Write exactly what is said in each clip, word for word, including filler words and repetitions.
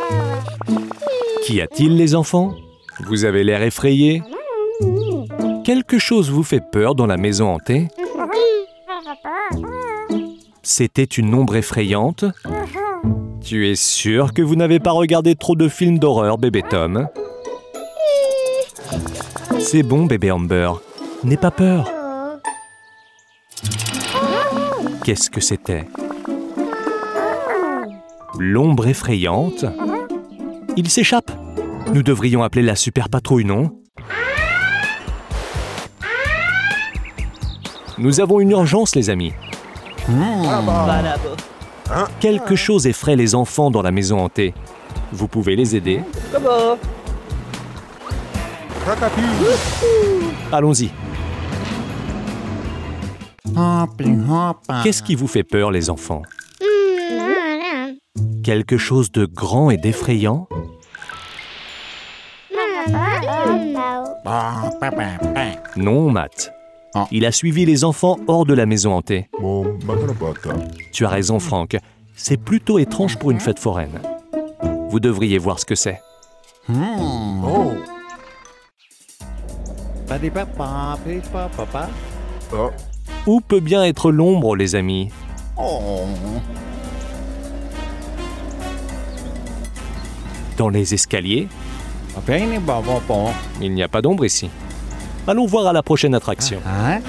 Qu'y a-t-il, les enfants? Vous avez l'air effrayés? Quelque chose vous fait peur dans la maison hantée? C'était une ombre effrayante? Tu es sûr que vous n'avez pas regardé trop de films d'horreur, bébé Tom? C'est bon, bébé Amber. N'aie pas peur. Qu'est-ce que c'était? L'ombre effrayante? Il s'échappe. Nous devrions appeler la super patrouille, non? Nous avons une urgence, les amis. Quelque chose effraie les enfants dans la maison hantée. Vous pouvez les aider? Allons-y. Qu'est-ce qui vous fait peur, les enfants? Quelque chose de grand et d'effrayant? Non, Matt. Il a suivi les enfants hors de la maison hantée. Tu as raison, Frank. C'est plutôt étrange pour une fête foraine. Vous devriez voir ce que c'est. Oh. Où peut bien être l'ombre, les amis? Dans les escaliers? Il n'y a pas d'ombre ici. Allons voir à la prochaine attraction.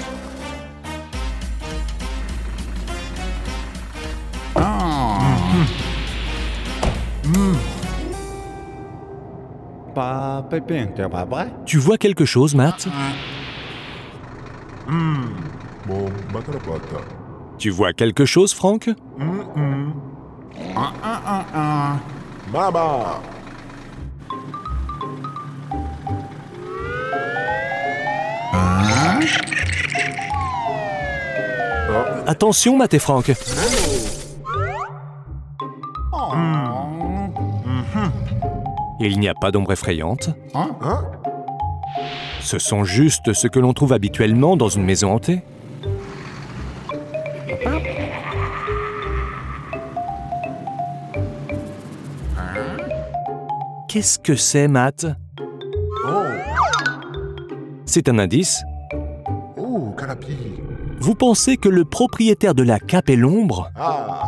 Tu vois quelque chose, Matt? Tu vois quelque chose, Frank? Baba. Attention, Matt et Frank. Il n'y a pas d'ombre effrayante. Ce sont juste ce que l'on trouve habituellement dans une maison hantée. Qu'est-ce que c'est, Matt? C'est un indice. Oh, Calapi. Vous pensez que le propriétaire de la cape est l'ombre? Ah.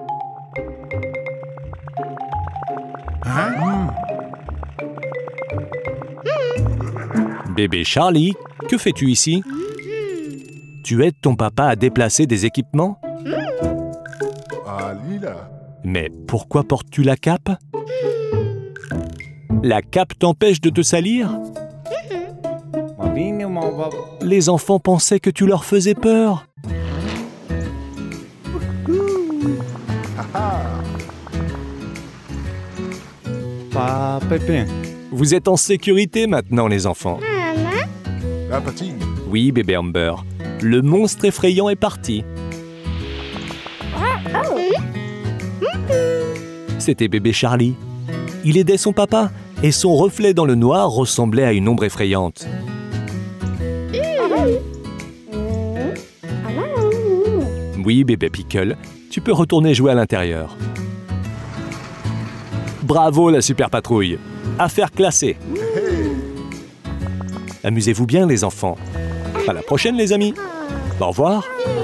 Bébé Charlie, que fais-tu ici? Tu aides ton papa à déplacer des équipements? Ah, Lila. Mais pourquoi portes-tu la cape? La cape t'empêche de te salir? Les enfants pensaient que tu leur faisais peur. Vous êtes en sécurité maintenant, les enfants. La patine. Oui, bébé Amber. Le monstre effrayant est parti. C'était bébé Charlie. Il aidait son papa et son reflet dans le noir ressemblait à une ombre effrayante. Oui, bébé Pickle, tu peux retourner jouer à l'intérieur. Bravo, la super patrouille. Affaire classée. Amusez-vous bien, les enfants. À la prochaine, les amis. Au revoir.